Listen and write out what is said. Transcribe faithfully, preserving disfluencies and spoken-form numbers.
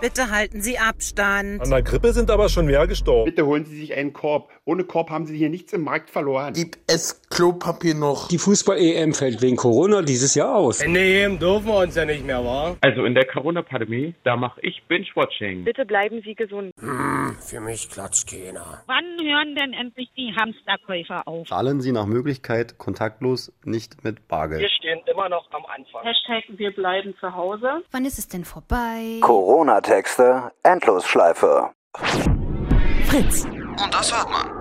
Bitte halten Sie Abstand. An der Grippe sind aber schon mehr gestorben. Bitte holen Sie sich einen Korb. Ohne Korb haben Sie hier nichts im Markt verloren. Gibt es Klopapier noch? Die Fußball-E M fällt wegen Corona dieses Jahr aus. In der E M dürfen wir uns ja nicht mehr, wa? Also in der Corona-Pandemie, da mache ich Binge-Watching. Bitte bleiben Sie gesund. Hm, für mich klatscht keiner. Wann hören denn endlich die Hamsterkäufer auf? Zahlen Sie nach Möglichkeit kontaktlos, nicht mit Bargeld. Wir stehen immer noch am Anfang. Hashtag wir bleiben zu Hause. Wann ist es denn vorbei? Corona-Texte, Endlosschleife. Fritz. Und das hört man.